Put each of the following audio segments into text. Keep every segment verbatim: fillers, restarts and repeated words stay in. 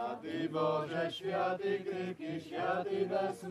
Ty Boże święty, krypki święty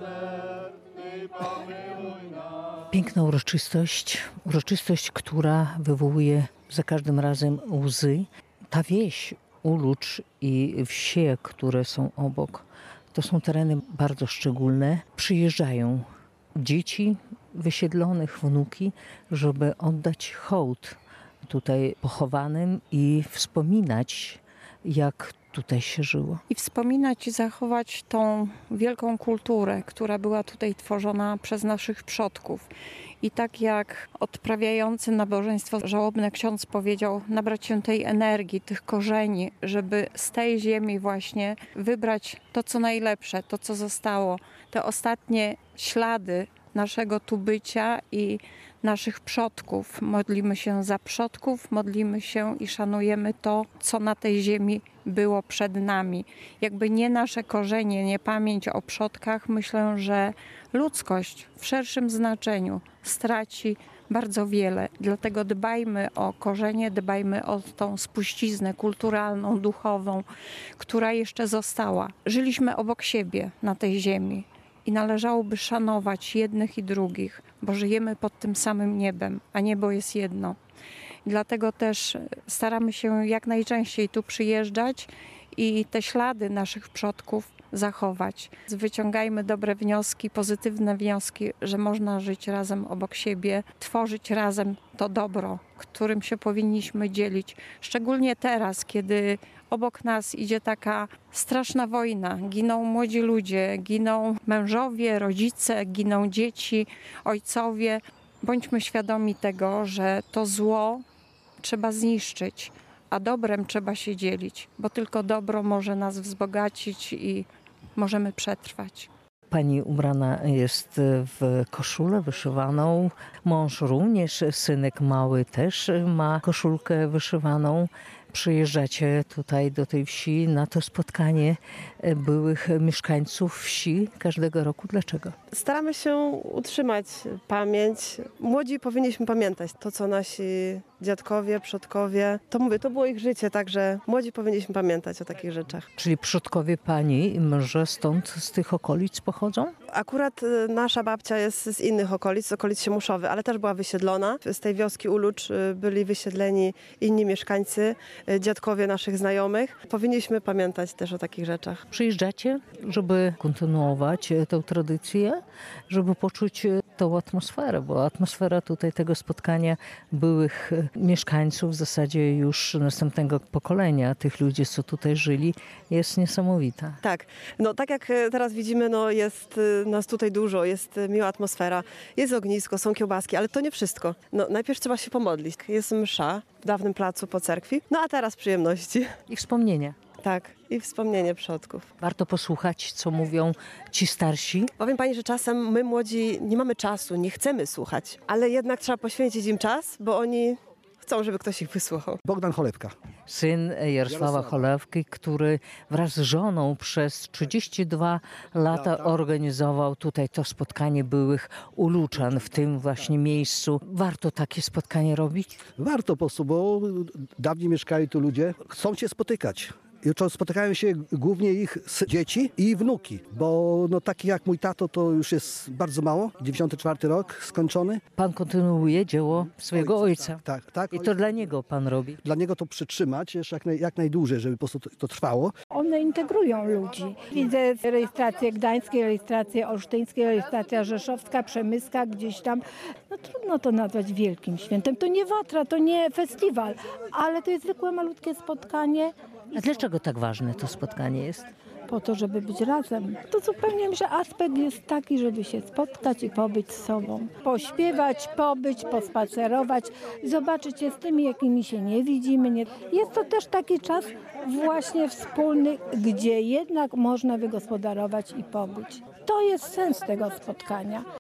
bezsmертny, pomyluj nas. Piękna uroczystość, uroczystość, która wywołuje za każdym razem łzy. Ta wieś, Ulucz i wsie, które są obok, to są tereny bardzo szczególne. Przyjeżdżają dzieci wysiedlonych, wnuki, żeby oddać hołd tutaj pochowanym i wspominać, jak tutaj się żyło. I wspominać i zachować tą wielką kulturę, która była tutaj tworzona przez naszych przodków. I tak jak odprawiający nabożeństwo żałobne ksiądz powiedział, nabrać się tej energii, tych korzeni, żeby z tej ziemi właśnie wybrać to, co najlepsze, to, co zostało, te ostatnie ślady naszego tu bycia i naszych przodków. Modlimy się za przodków, modlimy się i szanujemy to, co na tej ziemi było przed nami. Jakby nie nasze korzenie, nie pamięć o przodkach, myślę, że ludzkość w szerszym znaczeniu straci bardzo wiele. Dlatego dbajmy o korzenie, dbajmy o tą spuściznę kulturalną, duchową, która jeszcze została. Żyliśmy obok siebie na tej ziemi. I należałoby szanować jednych i drugich, bo żyjemy pod tym samym niebem, a niebo jest jedno. I dlatego też staramy się jak najczęściej tu przyjeżdżać i te ślady naszych przodków zachować. Wyciągajmy dobre wnioski, pozytywne wnioski, że można żyć razem obok siebie, tworzyć razem to dobro, którym się powinniśmy dzielić. Szczególnie teraz, kiedy obok nas idzie taka straszna wojna. Giną młodzi ludzie, giną mężowie, rodzice, giną dzieci, ojcowie. Bądźmy świadomi tego, że to zło trzeba zniszczyć, a dobrem trzeba się dzielić, bo tylko dobro może nas wzbogacić i możemy przetrwać. Pani ubrana jest w koszulę wyszywaną, mąż również, synek mały też ma koszulkę wyszywaną. Przyjeżdżacie tutaj do tej wsi na to spotkanie byłych mieszkańców wsi każdego roku. Dlaczego? Staramy się utrzymać pamięć. Młodzi powinniśmy pamiętać to, co nasi dziadkowie, przodkowie. To mówię, to było ich życie, także młodzi powinniśmy pamiętać o takich rzeczach. Czyli przodkowie pani i męża stąd, z tych okolic pochodzą? Akurat nasza babcia jest z innych okolic, z okolic Siemuszowy, ale też była wysiedlona. Z tej wioski Ulucz byli wysiedleni inni mieszkańcy, dziadkowie naszych znajomych. Powinniśmy pamiętać też o takich rzeczach. Przyjeżdżacie, żeby kontynuować tę tradycję, żeby poczuć tą atmosferę, bo atmosfera tutaj tego spotkania byłych mieszkańców, w zasadzie już następnego pokolenia, tych ludzi, co tutaj żyli, jest niesamowita. Tak, no tak jak teraz widzimy, no jest nas tutaj dużo, jest miła atmosfera, jest ognisko, są kiełbaski, ale to nie wszystko. No najpierw trzeba się pomodlić. Jest msza w dawnym placu po cerkwi, no a teraz przyjemności. I wspomnienia. Tak, i wspomnienie przodków. Warto posłuchać, co mówią ci starsi. Powiem pani, że czasem my młodzi nie mamy czasu, nie chcemy słuchać, ale jednak trzeba poświęcić im czas, bo oni chcą, żeby ktoś ich wysłuchał. Bogdan Cholewka. Syn Jarosława Cholewki, który wraz z żoną przez trzydzieści dwa lata organizował tutaj to spotkanie byłych Uluczan w tym właśnie miejscu. Warto takie spotkanie robić? Warto po prostu, bo dawniej mieszkali tu ludzie, chcą się spotykać. I spotykają się głównie ich dzieci i wnuki, bo no taki jak mój tato to już jest bardzo mało, dziewięćdziesiąty czwarty rok skończony. Pan kontynuuje dzieło swojego ojca. ojca. Tak, tak, tak. I to dla niego pan robi? Dla niego to przytrzymać jeszcze jak, naj, jak najdłużej, żeby po prostu to, to trwało. One integrują ludzi. Widzę rejestrację gdańskie, rejestrację olsztyńskie, rejestracja rzeszowska, przemyska gdzieś tam. No trudno to nazwać wielkim świętem. To nie watra, to nie festiwal, ale to jest zwykłe malutkie spotkanie. A dlaczego tak ważne to spotkanie jest? Po to, żeby być razem. To zupełnie, że aspekt jest taki, żeby się spotkać i pobyć z sobą. Pośpiewać, pobyć, pospacerować, zobaczyć się z tymi, jakimi się nie widzimy. Nie. Jest to też taki czas właśnie wspólny, gdzie jednak można wygospodarować i pobyć. To jest sens tego spotkania.